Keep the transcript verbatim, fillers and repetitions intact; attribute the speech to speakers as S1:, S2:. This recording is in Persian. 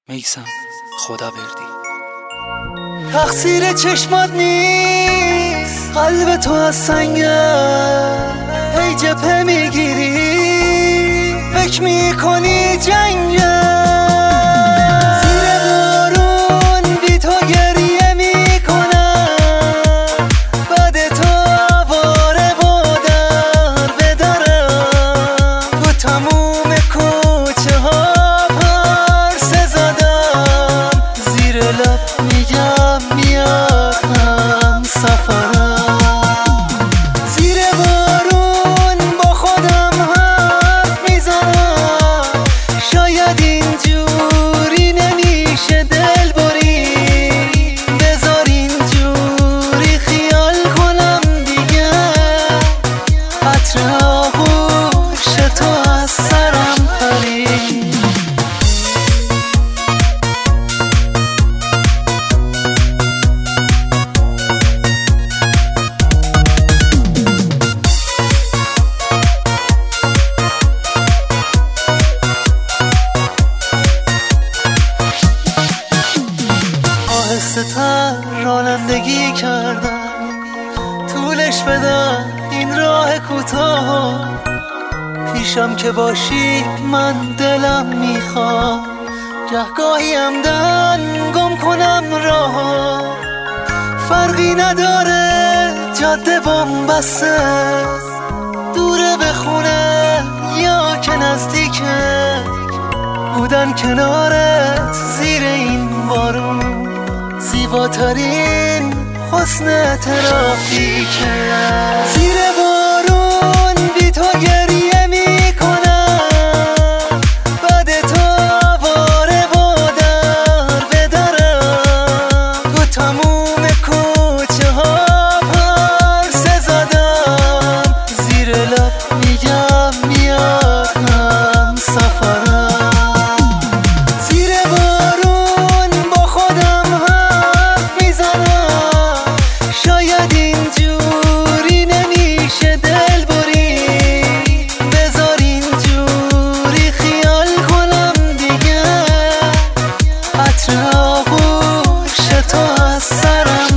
S1: میسم خدا بردی.
S2: تقصیر چشمات نیست، قلب تو از سنگه، هی جبهه میگیری فکر میکنی جنگه. زیر بارون بی تو گریه میکنم، بعد تو آواره و در بدرم. تو تموم کوچه ها پرسه زدم، زیر لب میگم میاد هم سفرم. زیر بارون با خودم حرف میزنم، شاید اینجوری نمیشه دل بری، بذار اینجوری خیال کنم دیگه. عطر آغوش تو از سرم پرید. آهسته تر رانندگی کردم، طولش بدم این راه کوتاه. پیشم که باشی من دلم میخواد، گهگاهی همدن گم کنم راه. فرقی نداره جاده بن‌بسته، دوره به خونه یا که نزدیکه. بودن کنارت زیر این بارون، زیباترین حسن ترافیکه. زیر بارون بی تو گریه میکنم، بعد تو آواره و در بدرم. تو تموم کوچه ها پرسه زدم، زیر لب میگم میاد هم سفرم. شاید اینجوری نمیشه دل بری، بذار اینجوری خیال کنم دیگه. عطر آغوش تو از سرم